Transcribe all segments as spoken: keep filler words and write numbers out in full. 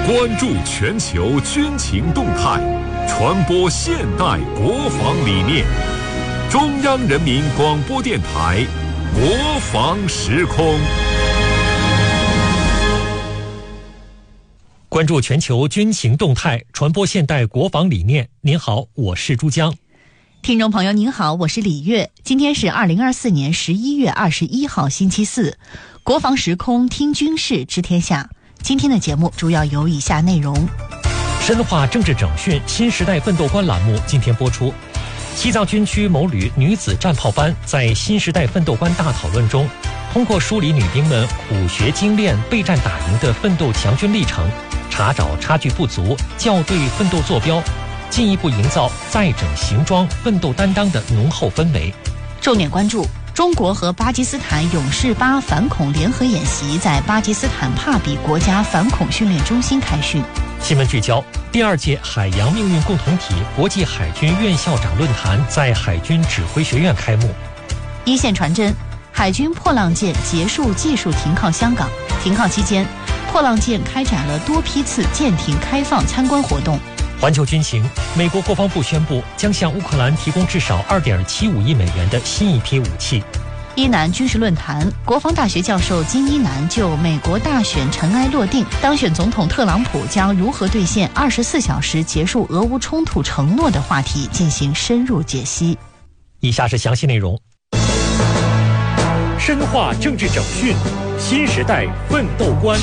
关注全球军情动态，传播现代国防理念。中央人民广播电台国防时空。 关注全球军情动态，传播现代国防理念。您好，我是珠江。 听众朋友您好，我是李月。今天是二零二四年十一月二十一号星期四，国防时空听军事知天下。今天的节目主要有以下内容： 深化政治整训新时代奋斗观栏目今天播出。西藏军区某旅女子战炮班在新时代奋斗观大讨论中，通过梳理女兵们苦学精练、备战打赢的奋斗强军历程，查找差距不足，校对奋斗坐标，进一步营造再整行装奋斗担当的浓厚氛围。 重点关注中国和巴基斯坦勇士八反恐联合演习在巴基斯坦帕比国家反恐训练中心开训。 新闻聚焦：第二届海洋命运共同体国际海军院校长论坛在海军指挥学院开幕。 一线传真：海军破浪舰结束技术停靠香港，停靠期间，破浪舰开展了多批次舰艇开放参观活动。 环球军情：美国国防部宣布将向乌克兰提供至少 二点七五亿美元的新一批武器。 伊南军事论坛：国防大学教授金一南就美国大选尘埃落定，当选总统特朗普将如何兑现二十四小时结束俄乌冲突承诺的话题进行深入解析。 以下是详细内容。深化政治整训，新时代奋斗观。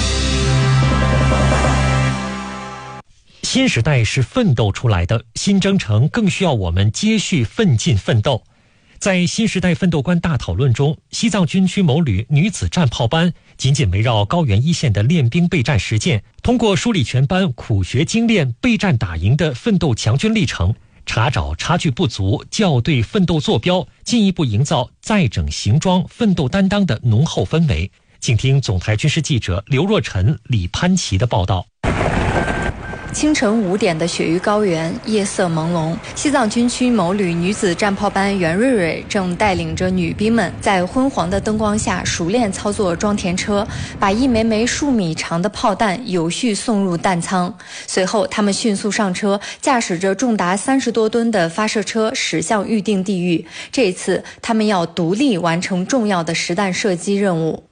新时代是奋斗出来的，新征程更需要我们接续奋进奋斗。在新时代奋斗观大讨论中，西藏军区某旅女子战炮班紧紧围绕高原一线的练兵备战实践，通过梳理全班苦学精练、备战打赢的奋斗强军历程，查找差距不足，校对奋斗坐标，进一步营造再整行装奋斗担当的浓厚氛围。请听总台军事记者刘若晨、李潘琪的报道。 清晨五点的雪域高原，夜色朦胧。西藏军区某旅女子战炮班袁瑞瑞正带领着女兵们在昏黄的灯光下熟练操作装填车，把一枚枚数米长的炮弹有序送入弹仓。随后，他们迅速上车，驾驶着重达三十多吨的发射车驶向预定地域。这一次，他们要独立完成重要的实弹射击任务。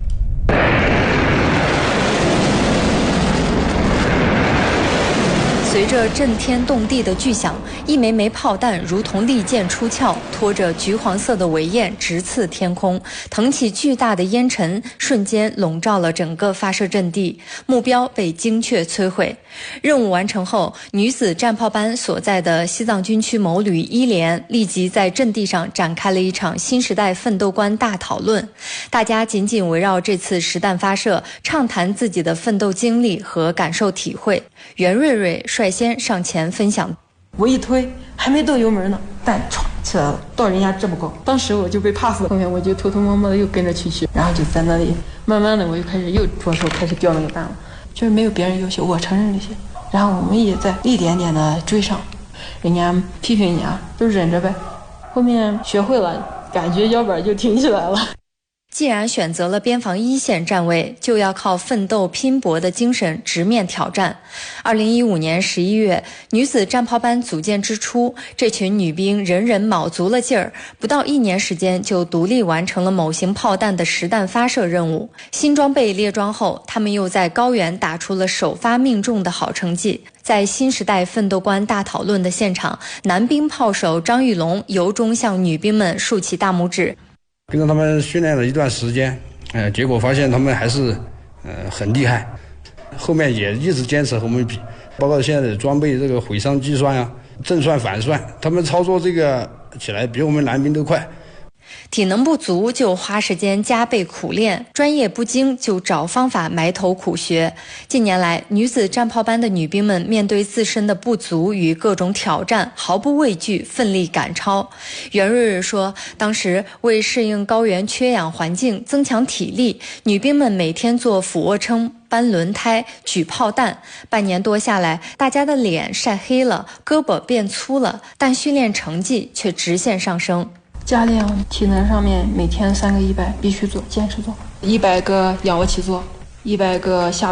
随着震天动地的巨响，一枚枚炮弹如同利箭出鞘，拖着橘黄色的尾焰直刺天空，腾起巨大的烟尘，瞬间笼罩了整个发射阵地，目标被精确摧毁。任务完成后，女子战炮班所在的西藏军区某旅一连立即在阵地上展开了一场新时代奋斗观大讨论，大家紧紧围绕这次实弹发射，畅谈自己的奋斗经历和感受体会。袁瑞瑞率先上前分享， 我一推还没动油门呢，弹唰起来了，到人家这么高，当时我就被怕死了。后面我就偷偷摸摸的又跟着去取，然后就在那里慢慢的我就开始又着手开始掉那个弹了，就是没有别人优秀，我承认这些，然后我们也在一点点的追上，人家批评你啊就忍着呗，后面学会了，感觉腰板就挺起来了。 既然选择了边防一线站位，就要靠奋斗拼搏的精神直面挑战。二零一五年十一月，女子战炮班组建之初，这群女兵人人卯足了劲儿，不到一年时间就独立完成了某型炮弹的实弹发射任务。新装备列装后，他们又在高原打出了首发命中的好成绩。在新时代奋斗观大讨论的现场，男兵炮手张玉龙由衷向女兵们竖起大拇指。 跟着他们训练了一段时间，呃，结果发现他们还是呃很厉害，后面也一直坚持和我们比，包括现在的装备这个毁伤计算啊、正算反算，他们操作这个起来比我们男兵都快。 体能不足就花时间加倍苦练，专业不精就找方法埋头苦学。近年来，女子战炮班的女兵们面对自身的不足与各种挑战，毫不畏惧，奋力赶超。袁瑞瑞说，当时为适应高原缺氧环境，增强体力，女兵们每天做俯卧撑、搬轮胎、举炮弹，半年多下来，大家的脸晒黑了，胳膊变粗了，但训练成绩却直线上升。 加练体能上面每天三个一百必须做，坚持做，一百个仰卧起坐，一百个下蹲，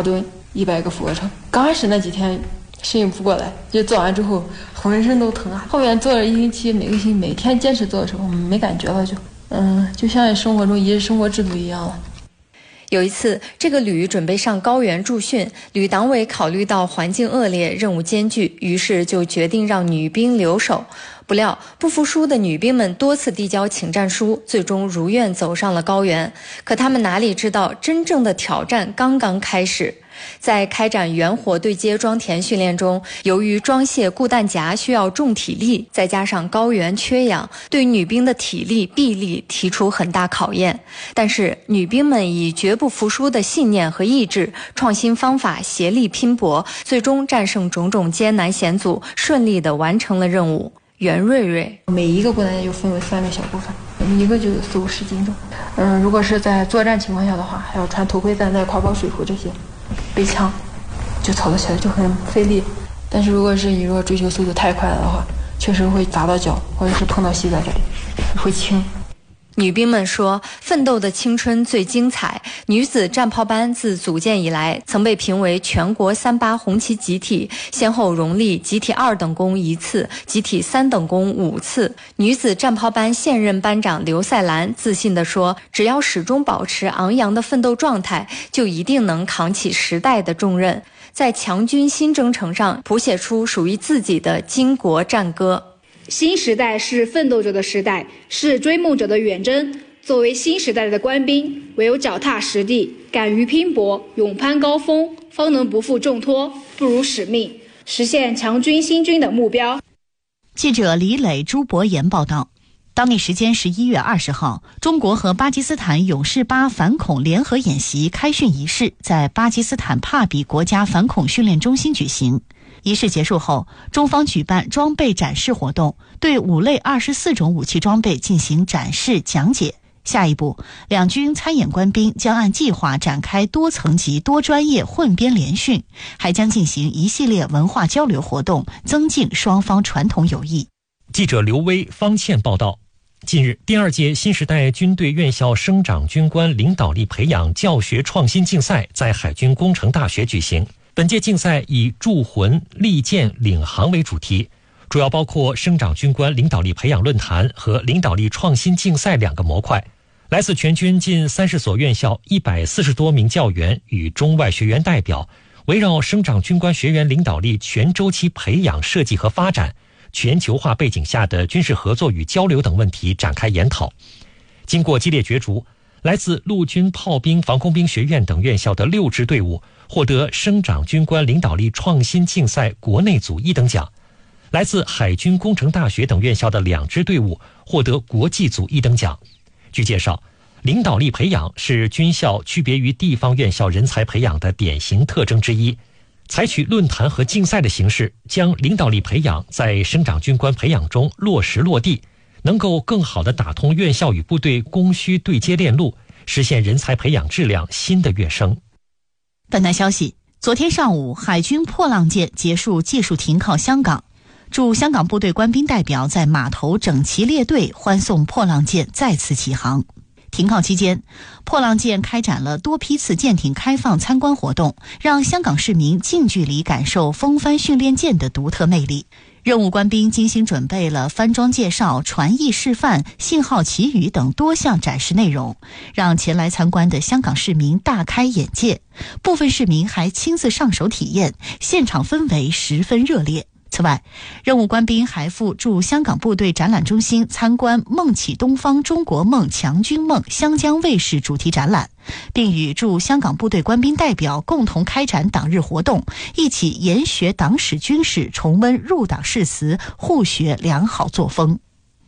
一百个俯卧撑。刚开始那几天适应不过来，就做完之后浑身都疼啊。后面做了一星期，每个星期每天坚持做的时候，没感觉了就，嗯，就像生活中一日生活制度一样了。 有一次，这个旅准备上高原驻训，旅党委考虑到环境恶劣、任务艰巨，于是就决定让女兵留守。不料，不服输的女兵们多次递交请战书，最终如愿走上了高原。可他们哪里知道，真正的挑战刚刚开始。在开展原火对接装填训练中，由于装卸固弹夹需要重体力，再加上高原缺氧，对女兵的体力、臂力提出很大考验。但是女兵们以绝不服输的信念和意志，创新方法，协力拼搏，最终战胜种种艰难险阻，顺利地完成了任务。袁瑞瑞， 每一个固弹夹就分为三个小部分，一个就有四五十斤重。嗯，如果是在作战情况下的话，还要穿头盔、弹带、挎包、水壶这些。背枪就操作起来就很费力，但是如果是你如果追求速度太快了的话，确实会砸到脚或者是碰到膝盖这里，会轻。 女兵们说，奋斗的青春最精彩。女子战炮班自组建以来，曾被评为全国三八红旗集体，先后荣立集体二等功一次，集体三等功五次。女子战炮班现任班长刘赛兰自信地说，只要始终保持昂扬的奋斗状态，就一定能扛起时代的重任，在强军新征程上谱写出属于自己的巾帼战歌。 新时代是奋斗者的时代，是追梦者的远征。作为新时代的官兵，唯有脚踏实地，敢于拼搏，勇攀高峰，方能不负重托，不辱使命，实现强军新军的目标。 记者李磊、朱博言报道。当地时间十一月二十号，中国和巴基斯坦勇士八反恐联合演习开训仪式在巴基斯坦帕比国家反恐训练中心举行。仪式结束后，中方举办装备展示活动，对五类二十四种武器装备进行展示讲解。下一步，两军参演官兵将按计划展开多层级、多专业混编联训，还将进行一系列文化交流活动，增进双方传统友谊。 记者刘威、方倩报道。近日，第二届新时代军队院校生长军官领导力培养教学创新竞赛在海军工程大学举行。本届竞赛以铸魂、利剑、领航为主题，主要包括生长军官领导力培养论坛和领导力创新竞赛两个模块。来自全军近三十所院校一百四十多名教员与中外学员代表，围绕生长军官学员领导力全周期培养设计和发展、全球化背景下的军事合作与交流等问题展开研讨。经过激烈角逐，来自陆军炮兵、防空兵学院等院校的六支队伍获得生长军官领导力创新竞赛国内组一等奖，来自海军工程大学等院校的两支队伍获得国际组一等奖。据介绍，领导力培养是军校区别于地方院校人才培养的典型特征之一，采取论坛和竞赛的形式，将领导力培养在生长军官培养中落实落地，能够更好地打通院校与部队供需对接链路，实现人才培养质量新的跃升。 本台消息，昨天上午，海军破浪舰结束技术停靠香港，驻香港部队官兵代表在码头整齐列队，欢送破浪舰再次起航。停靠期间，破浪舰开展了多批次舰艇开放参观活动，让香港市民近距离感受风帆训练舰的独特魅力。任务官兵精心准备了帆装介绍、船艺示范、信号旗语等多项展示内容，让前来参观的香港市民大开眼界。部分市民还亲自上手体验，现场氛围十分热烈。此外，任务官兵还赴驻香港部队展览中心参观梦起东方中国梦强军梦湘江卫视主题展览，并与驻香港部队官兵代表共同开展党日活动，一起研学党史军事，重温入党誓词，互学良好作风。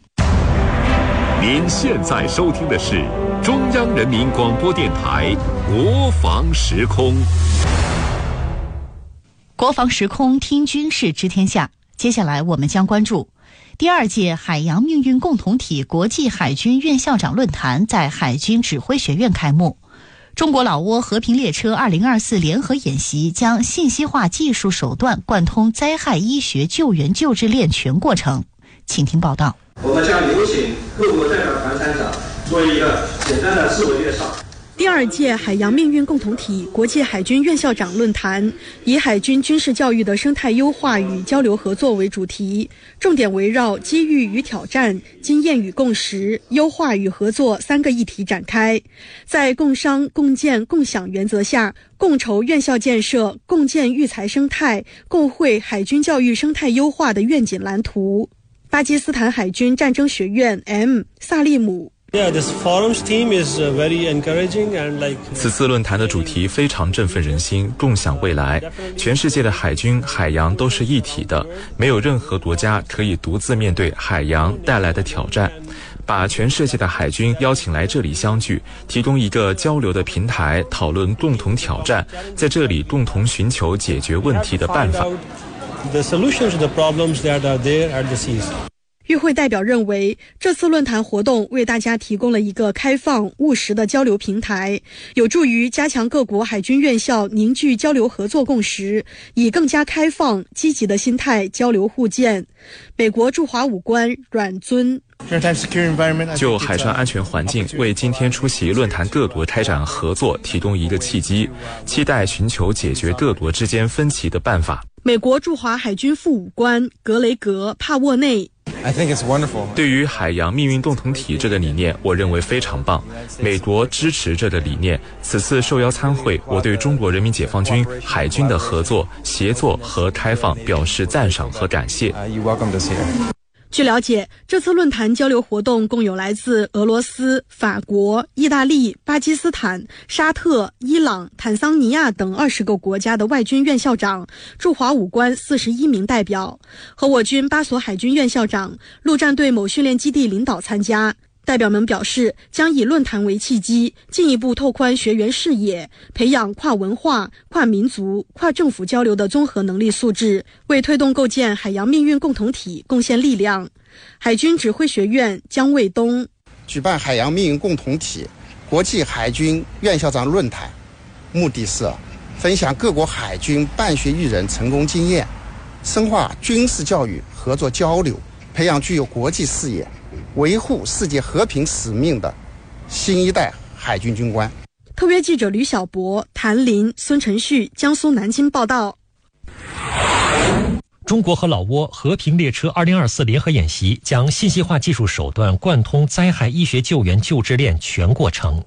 您现在收听的是中央人民广播电台国防时空。 国防时空听军事知天下，接下来我们将关注第二届海洋命运共同体国际海军院校长论坛在海军指挥学院开幕。中国老挝和平列车二零二四联合演习将信息化技术手段贯通灾害医学救援救治链全过程。请听报道。 我们将有请各国代表团参长做一个简单的自我介绍。 第二届海洋命运共同体国际海军院校长论坛以海军军事教育的生态优化与交流合作为主题，重点围绕机遇与挑战、经验与共识、优化与合作三个议题展开。在共商、共建、共享原则下，共筹院校建设，共建育才生态，共绘海军教育生态优化的愿景蓝图。巴基斯坦海军战争学院 M 萨利姆。 此次论坛的主题非常振奋人心，共享未来。全世界的海军、海洋都是一体的，没有任何国家可以独自面对海洋带来的挑战。把全世界的海军邀请来这里相聚，提供一个交流的平台，讨论共同挑战，在这里共同寻求解决问题的办法。 与会代表认为，这次论坛活动为大家提供了一个开放务实的交流平台，有助于加强各国海军院校凝聚交流合作共识，以更加开放积极的心态交流互鉴。美国驻华武官阮尊就海上安全环境为今天出席论坛各国开展合作提供一个契机，期待寻求解决各国之间分歧的办法。 美国驻华海军副武官格雷格·帕沃内对于海洋命运共同体这个理念，我认为非常棒。美国支持这个理念，此次受邀参会，我对中国人民解放军海军的合作、协作和开放表示赞赏和感谢。 据了解，这次论坛交流活动共有来自俄罗斯、法国、意大利、巴基斯坦、沙特、伊朗、坦桑尼亚等二十个国家的外军院校长、驻华武官四十一名代表，和我军八所海军院校长、陆战队某训练基地领导参加。代表们表示，将以论坛为契机，进一步拓宽学员视野，培养跨文化、跨民族、跨政府交流的综合能力素质，为推动构建海洋命运共同体贡献力量。海军指挥学院姜卫东举办海洋命运共同体国际海军院校长论坛，目的是分享各国海军办学育人成功经验，深化军事教育合作交流，培养具有国际视野、维护世界和平使命的新一代海军军官。 特约记者吕小博、谭林、孙晨旭，江苏南京报道。 中国和老挝和平列车二零二四联合演习将信息化技术手段贯通灾害医学救援救治链全过程。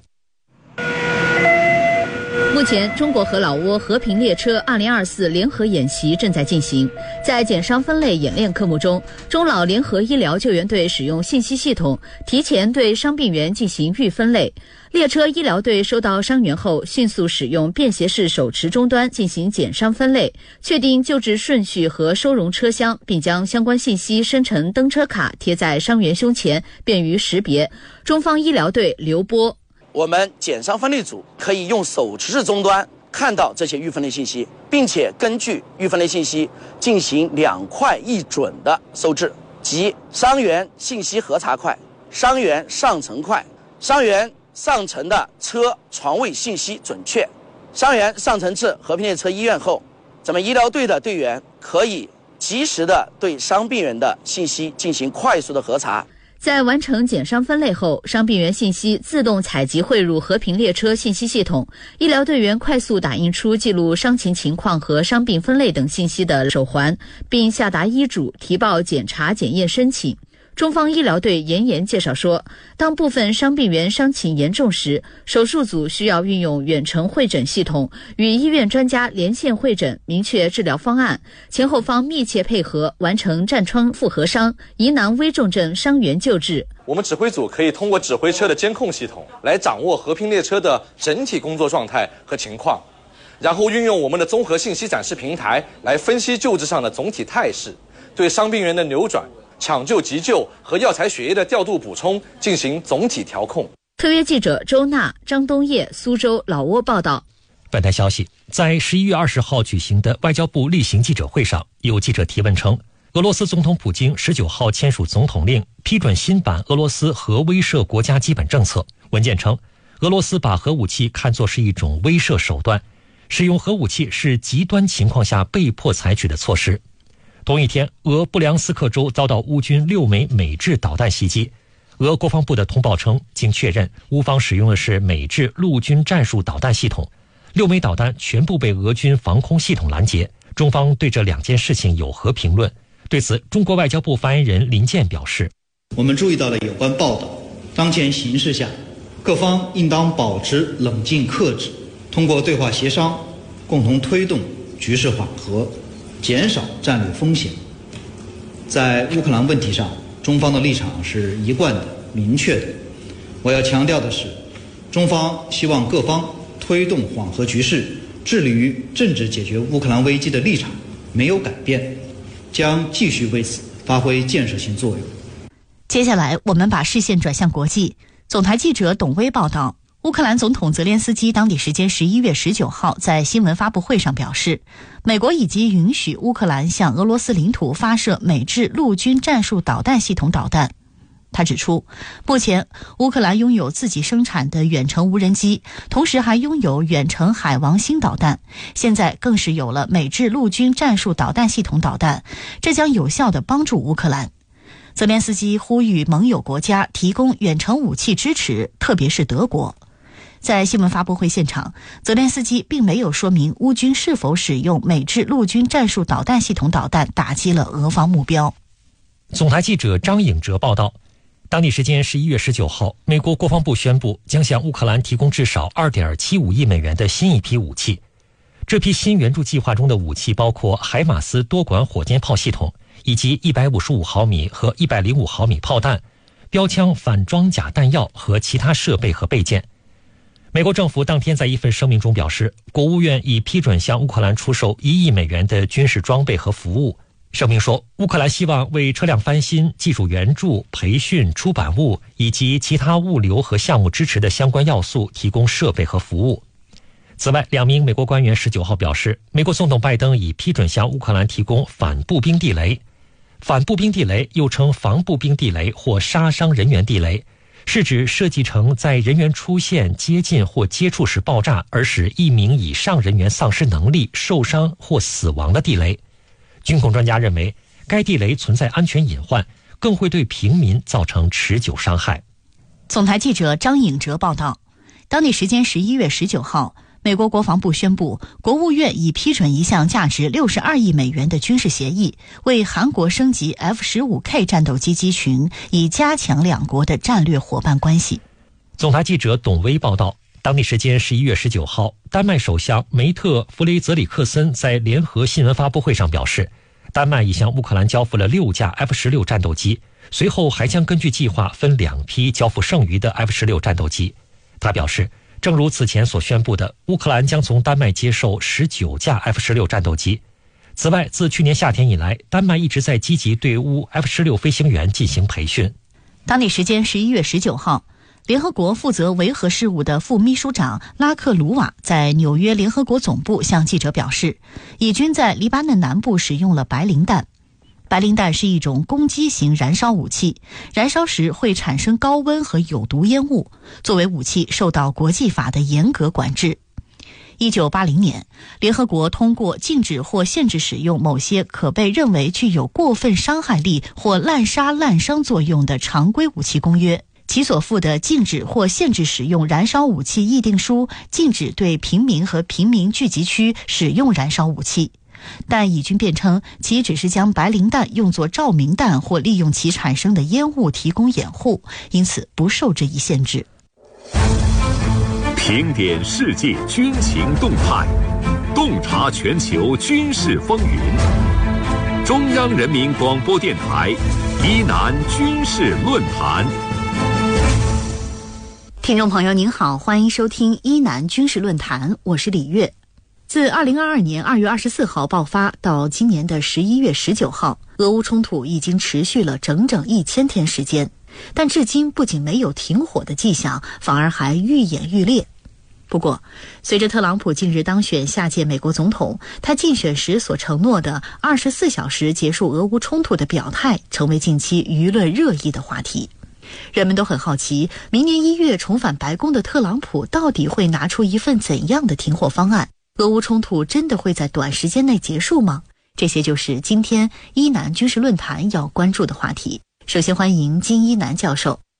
目前，中国和老挝和平列车二零二四联合演习正在进行。在减伤分类演练科目中，中老联合医疗救援队使用信息系统，提前对伤病员进行预分类。列车医疗队收到伤员后，迅速使用便携式手持终端进行减伤分类，确定救治顺序和收容车厢，并将相关信息生成登车卡贴在伤员胸前，便于识别。中方医疗队刘波。 我们减伤分类组可以用手持式终端看到这些预分类信息，并且根据预分类信息进行两块一准的收治，即伤员信息核查块、伤员上层块。伤员上层的车床位信息准确，伤员上层至和平列车医院后，咱们医疗队的队员可以及时的对伤病人的信息进行快速的核查。 在完成减伤分类后，伤病员信息自动采集汇入和平列车信息系统，医疗队员快速打印出记录伤情情况和伤病分类等信息的手环，并下达医嘱，提报检查检验申请。中方医疗队严严介绍说，当部分伤病员伤情严重时，手术组需要运用远程会诊系统，与医院专家连线会诊，明确治疗方案，前后方密切配合，完成战疮复合伤、疑难危重症伤员救治。 我们指挥组可以通过指挥车的监控系统来掌握和平列车的整体工作状态和情况，然后运用我们的综合信息展示平台来分析救治上的总体态势，对伤病员的扭转、抢救急救和药材血液的调度补充进行总体调控。 特约记者周娜、张东业，苏州老挝报道。 本台消息，在十一月二十号举行的外交部例行记者会上，有记者提问称，俄罗斯总统普京十九号签署总统令，批准新版俄罗斯核威慑国家基本政策。文件称，俄罗斯把核武器看作是一种威慑手段，使用核武器是极端情况下被迫采取的措施。同一天，俄布良斯克州遭到乌军六枚美制导弹袭击， 俄国防部的通报称，经确认，乌方使用的是美制陆军战术导弹系统，六枚导弹全部被俄军防空系统拦截。中方对这两件事情有何评论？对此，中国外交部发言人林健表示， 我们注意到了有关报道，当前形势下，各方应当保持冷静克制，通过对话协商，共同推动局势缓和，减少战略风险。在乌克兰问题上，中方的立场是一贯的、明确的。我要强调的是，中方希望各方推动缓和局势，致力于政治解决乌克兰危机的立场没有改变，将继续为此发挥建设性作用。 接下来，我们把视线转向国际。总台记者董威报道，乌克兰总统泽连斯基当地时间十一月十九号在新闻发布会上表示，美国已经允许乌克兰向俄罗斯领土发射美制陆军战术导弹系统导弹。他指出，目前乌克兰拥有自己生产的远程无人机，同时还拥有远程海王星导弹，现在更是有了美制陆军战术导弹系统导弹，这将有效地帮助乌克兰。泽连斯基呼吁盟友国家提供远程武器支持，特别是德国。在新闻发布会现场，泽连斯基并没有说明乌军是否使用美制陆军战术导弹系统导弹打击了俄方目标。 总台记者张颖哲报道，当地时间十一月十九号，美国国防部宣布将向乌克兰提供至少 二点七五亿美元的新一批武器。这批新援助计划中的武器包括海马斯多管火箭炮系统，以及一百五十五毫米和一百零五毫米炮弹、标枪反装甲弹药和其他设备和备件。美国政府当天在一份声明中表示，国务院已批准向乌克兰出售一亿美元的军事装备和服务。声明说，乌克兰希望为车辆翻新、技术援助、培训、出版物以及其他物流和项目支持的相关要素提供设备和服务。此外，两名美国官员十九号表示，美国总统拜登已批准向乌克兰提供反步兵地雷。反步兵地雷又称防步兵地雷或杀伤人员地雷，是指设计成在人员出现、接近或接触时爆炸，而使一名以上人员丧失能力、受伤或死亡的地雷。军控专家认为，该地雷存在安全隐患，更会对平民造成持久伤害。 总台记者张颖哲报道，当地时间十一月十九号，美国国防部宣布，国务院已批准一项价值六十二亿美元的军事协议，为韩国升级 F 十五 K 战斗机机群，以加强两国的战略伙伴关系。 总台记者董威报道，当地时间十一月十九号，丹麦首相梅特弗雷泽里克森在联合新闻发布会上表示，丹麦已向乌克兰交付了六架 F 十六 战斗机，随后还将根据计划分两批交付剩余的 F 十六 战斗机。他表示，正如此前所宣布的，乌克兰将从丹麦接受十九架 F 十六 战斗机。此外，自去年夏天以来，丹麦一直在积极对乌 F 十六 飞行员进行培训。 当地时间十一月十九号，联合国负责维和事务的副秘书长拉克鲁瓦在纽约联合国总部向记者表示，以军在黎巴嫩南部使用了白磷弹。白磷弹是一种攻击型燃烧武器，燃烧时会产生高温和有毒烟雾，作为武器受到国际法的严格管制。一九八零年，联合国通过禁止或限制使用某些可被认为具有过分伤害力或滥杀滥伤作用的常规武器公约，其所附的禁止或限制使用燃烧武器议定书禁止对平民和平民聚集区使用燃烧武器。但以军辩称，其只是将白磷弹用作照明弹或利用其产生的烟雾提供掩护，因此不受这一限制。 评点世界军情动态，洞察全球军事风云。中央人民广播电台疑难军事论坛。 听众朋友您好，欢迎收听伊南军事论坛，我是李月。自二零二二年二月二十四号爆发到今年的十一月十九号，俄乌冲突已经持续了整整一千天时间，但至今不仅没有停火的迹象，反而还愈演愈烈。不过，随着特朗普近日当选下届美国总统，他竞选时所承诺的二十四小时结束俄乌冲突的表态，成为近期舆论热议的话题。人们都很好奇，明年一月重返白宫的特朗普到底会拿出一份怎样的停火方案？俄乌冲突真的会在短时间内结束吗？这些就是今天伊南军事论坛要关注的话题。首先欢迎金一南教授。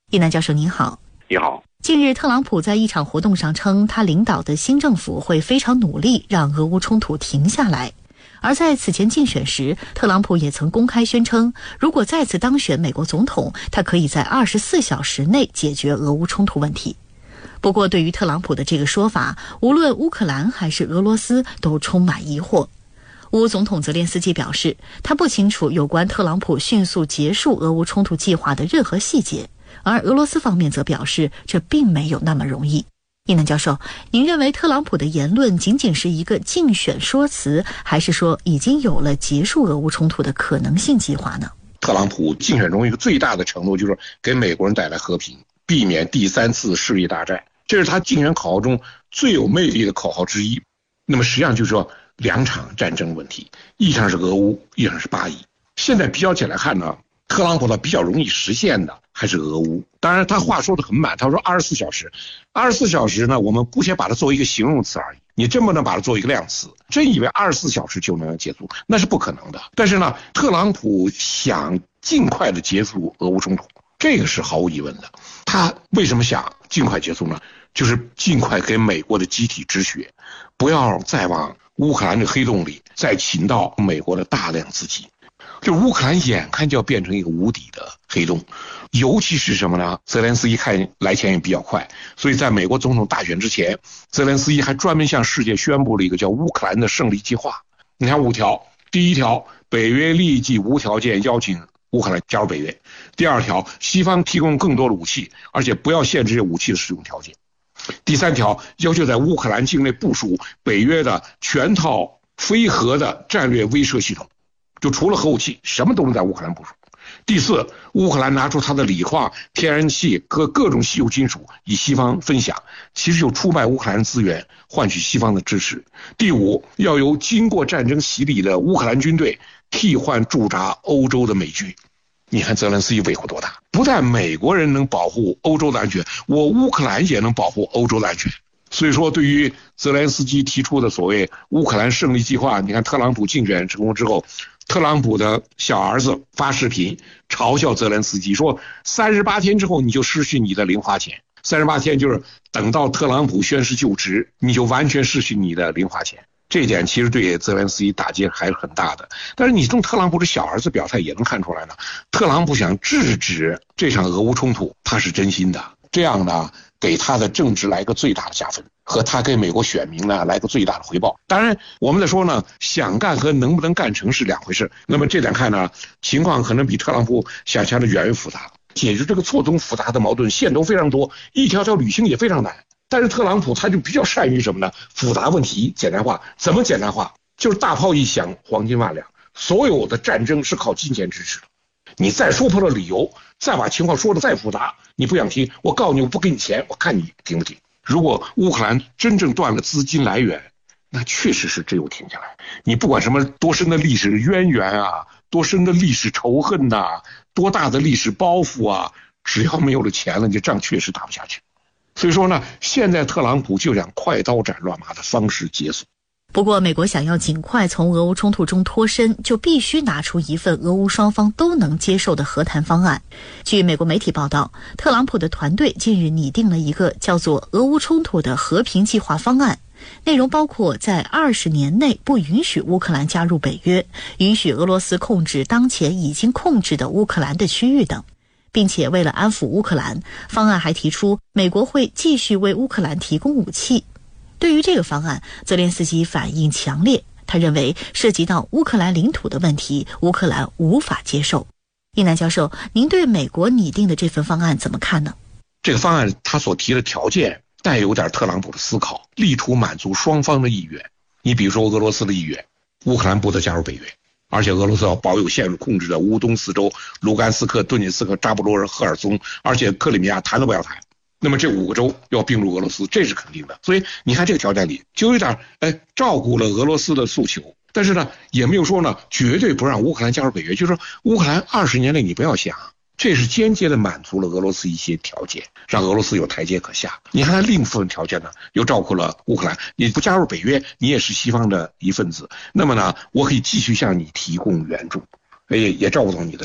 易南教授您好。 你好。 近日，特朗普在一场活动上称，他领导的新政府会非常努力让俄乌冲突停下来。而在此前竞选时，特朗普也曾公开宣称，如果再次当选美国总统，他可以在二十四小时内解决俄乌冲突问题。不过，对于特朗普的这个说法，无论乌克兰还是俄罗斯都充满疑惑。乌总统泽连斯基表示，他不清楚有关特朗普迅速结束俄乌冲突计划的任何细节。而俄罗斯方面则表示，这并没有那么容易。易南教授，您认为特朗普的言论仅仅是一个竞选说辞，还是说已经有了结束俄乌冲突的可能性计划呢？ 特朗普竞选中一个最大的承诺就是给美国人带来和平，避免第三次世界大战，这是他竞选口号中最有魅力的口号之一。那么实际上就是说两场战争问题，一场是俄乌，一场是巴以。现在比较起来看呢，特朗普呢比较容易实现的还是俄乌。当然他话说得很满，他说二十四小时二十四小时呢，我们姑且把它作为一个形容词而已，你真不能把它作为一个量词，真以为二十四小时就能结束，那是不可能的。但是呢，特朗普想尽快的结束俄乌冲突，这个是毫无疑问的。他为什么想尽快结束呢？就是尽快给美国的机体止血，不要再往乌克兰的黑洞里再倾倒美国的大量资金。就乌克兰眼看就要变成一个无底的黑洞，尤其是什么呢？泽连斯基看来钱也比较快，所以在美国总统大选之前，泽连斯基还专门向世界宣布了一个叫乌克兰的胜利计划。你看五条，第一条，北约立即无条件邀请乌克兰加入北约；第二条，西方提供更多的武器，而且不要限制武器的使用条件；第三条，要求在乌克兰境内部署北约的全套非核的战略威慑系统。就除了核武器，什么都能在乌克兰部署。第四，乌克兰拿出它的锂矿、天然气和各种稀有金属与西方分享，其实就出卖乌克兰资源，换取西方的支持。第五，要由经过战争洗礼的乌克兰军队替换驻扎欧洲的美军。你看泽连斯基威胁多大？不但美国人能保护欧洲的安全，我乌克兰也能保护欧洲的安全。所以说，对于泽连斯基提出的所谓乌克兰胜利计划，你看特朗普竞选成功之后，特朗普的小儿子发视频嘲笑泽连斯基，说三十八天之后你就失去你的零花钱。三十八天就是等到特朗普宣誓就职，你就完全失去你的零花钱。这一点其实对泽连斯基打击还是很大的。但是你从特朗普的小儿子表态也能看出来呢，特朗普想制止这场俄乌冲突，他是真心的。这样呢，给他的政治来个最大的加分，和他给美国选民呢来个最大的回报。当然我们在说呢，想干和能不能干成是两回事。那么这点看呢，情况可能比特朗普想象的远远复杂，解决这个错综复杂的矛盾线都非常多，一条条捋清也非常难。但是特朗普他就比较善于什么呢？复杂问题简单化。怎么简单化？就是大炮一响，黄金万两。所有的战争是靠金钱支持的，你再说破了理由，再把情况说的再复杂，你不想听，我告诉你我不给你钱，我看你听不听。如果乌克兰真正断了资金来源，那确实是只有停下来。你不管什么多深的历史渊源啊，多深的历史仇恨呐、啊，多大的历史包袱啊，只要没有了钱了，你这仗确实打不下去。所以说呢，现在特朗普就想快刀斩乱麻的方式结束。 不过，美国想要尽快从俄乌冲突中脱身，就必须拿出一份俄乌双方都能接受的和谈方案。据美国媒体报道，特朗普的团队近日拟定了一个叫做俄乌冲突的和平计划方案，内容包括在二十年内不允许乌克兰加入北约，允许俄罗斯控制当前已经控制的乌克兰的区域等。并且为了安抚乌克兰，方案还提出美国会继续为乌克兰提供武器。对于这个方案，泽连斯基反应强烈，他认为涉及到乌克兰领土的问题，乌克兰无法接受。易南教授，您对美国拟定的这份方案怎么看呢？ 这个方案他所提的条件带有点特朗普的思考，力图满足双方的意愿。你比如说俄罗斯的意愿，乌克兰不得加入北约，而且俄罗斯要保有现有控制的乌东四州、卢甘斯克、顿涅茨克、扎波罗热、赫尔松，而且克里米亚谈都不要谈。那么这五个州要并入俄罗斯，这是肯定的。所以你看这个条件里就有点哎照顾了俄罗斯的诉求，但是呢也没有说呢绝对不让乌克兰加入北约，就是说乌克兰二十年内你不要想，这是间接的满足了俄罗斯一些条件，让俄罗斯有台阶可下。你看它另一部分条件呢，又照顾了乌克兰，你不加入北约，你也是西方的一份子，那么呢，我可以继续向你提供援助，也也照顾到你的利益。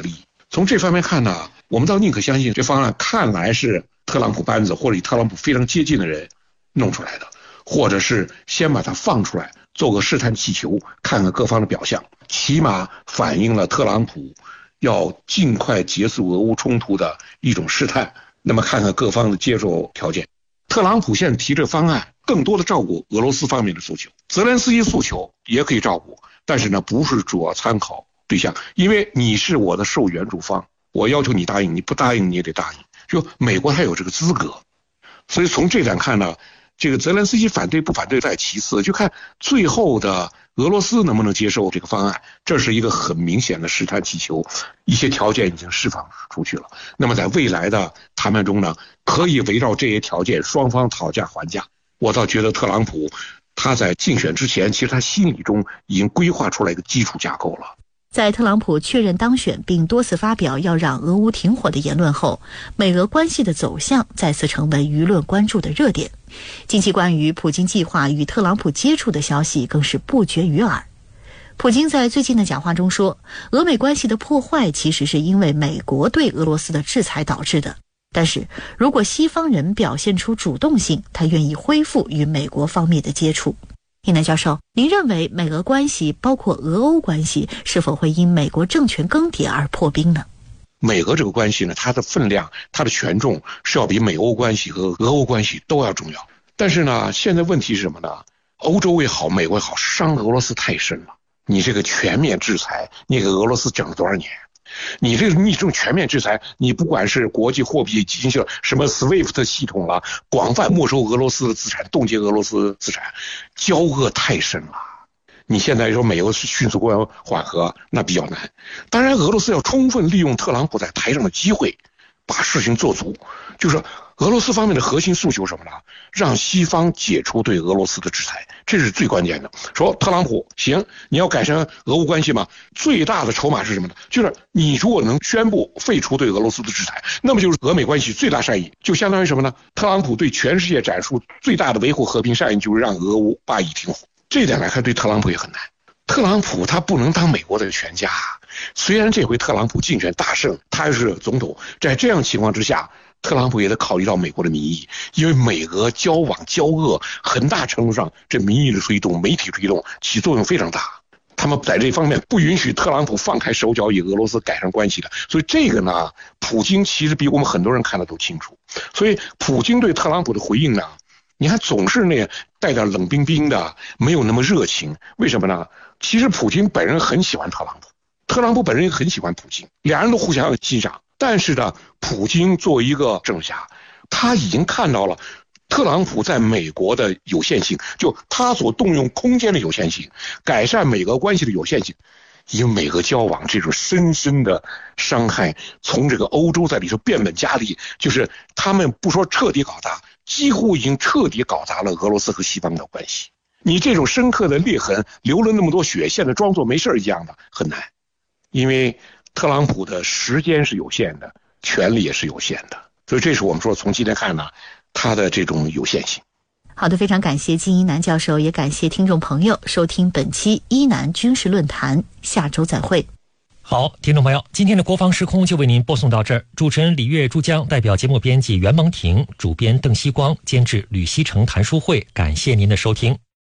从这方面看呢，我们倒宁可相信这方案看来是特朗普班子或者与特朗普非常接近的人弄出来的，或者是先把它放出来做个试探气球，看看各方的表象，起码反映了特朗普要尽快结束俄乌冲突的一种试探。那么看看各方的接受条件。特朗普现在提这方案更多的照顾俄罗斯方面的诉求，泽连斯基诉求也可以照顾，但是呢不是主要参考对象，因为你是我的受援助方，我要求你答应，你不答应你也得答应，就美国它有这个资格。所以从这点看呢，这个泽连斯基反对不反对在其次，就看最后的俄罗斯能不能接受这个方案，这是一个很明显的试探气球，一些条件已经释放出去了。那么在未来的谈判中呢，可以围绕这些条件双方讨价还价。我倒觉得特朗普他在竞选之前，其实他心里中已经规划出来一个基础架构了。 在特朗普确认当选并多次发表要让俄乌停火的言论后，美俄关系的走向再次成为舆论关注的热点。近期关于普京计划与特朗普接触的消息更是不绝于耳。普京在最近的讲话中说，俄美关系的破坏其实是因为美国对俄罗斯的制裁导致的，但是如果西方人表现出主动性，他愿意恢复与美国方面的接触。一南教授，您认为美俄关系包括俄欧关系是否会因美国政权更迭而破冰呢？ 美俄这个关系呢，它的分量它的权重是要比美欧关系和俄欧关系都要重要。但是呢，现在问题是什么呢？欧洲也好，美国也好，伤俄罗斯太深了。你这个全面制裁，你给俄罗斯整了多少年？你这个你这种全面制裁，你不管是国际货币基金社什么 S W I F T 系统了，广泛没收俄罗斯的资产，冻结俄罗斯资产，交恶太深了。你现在说美俄是迅速过来缓和，那比较难。当然，俄罗斯要充分利用特朗普在台上的机会，把事情做足。就是说俄罗斯方面的核心诉求什么呢？让西方解除对俄罗斯的制裁，这是最关键的。说特朗普行，你要改善俄乌关系吗？最大的筹码是什么呢？就是你如果能宣布废除对俄罗斯的制裁，那么就是俄美关系最大善意，就相当于什么呢？特朗普对全世界展述最大的维护和平善意，就是让俄乌巴以停火。这一点来看，对特朗普也很难。特朗普他不能当美国的全家，虽然这回特朗普竞选大胜，他是总统，在这样情况之下，特朗普也得考虑到美国的民意，因为美俄交往交恶，很大程度上这民意的推动、媒体推动起作用非常大。他们在这方面不允许特朗普放开手脚与俄罗斯改善关系的，所以这个呢，普京其实比我们很多人看的都清楚。所以普京对特朗普的回应呢，你看总是那带点冷冰冰的，没有那么热情。为什么呢？其实普京本人很喜欢特朗普，特朗普本人也很喜欢普京，两人都互相欣赏。但是呢，普京作为一个政治家，他已经看到了特朗普在美国的有限性，就他所动用空间的有限性，改善美俄关系的有限性。因为美俄交往这种深深的伤害，从这个欧洲在里头变本加厉，就是他们不说彻底搞砸，几乎已经彻底搞砸了俄罗斯和西方的关系。你这种深刻的裂痕，流了那么多血，现在装作没事一样的很难，因为特朗普的时间是有限的，权力也是有限的，所以这是我们说从今天看呢，他的这种有限性。 好的，非常感谢金一南教授，也感谢听众朋友收听本期一南军事论坛，下周再会。 好，听众朋友，今天的国防时空就为您播送到这儿。主持人李月、珠江，代表节目编辑袁蒙婷，主编邓希光，监制吕希成、谭淑慧，感谢您的收听。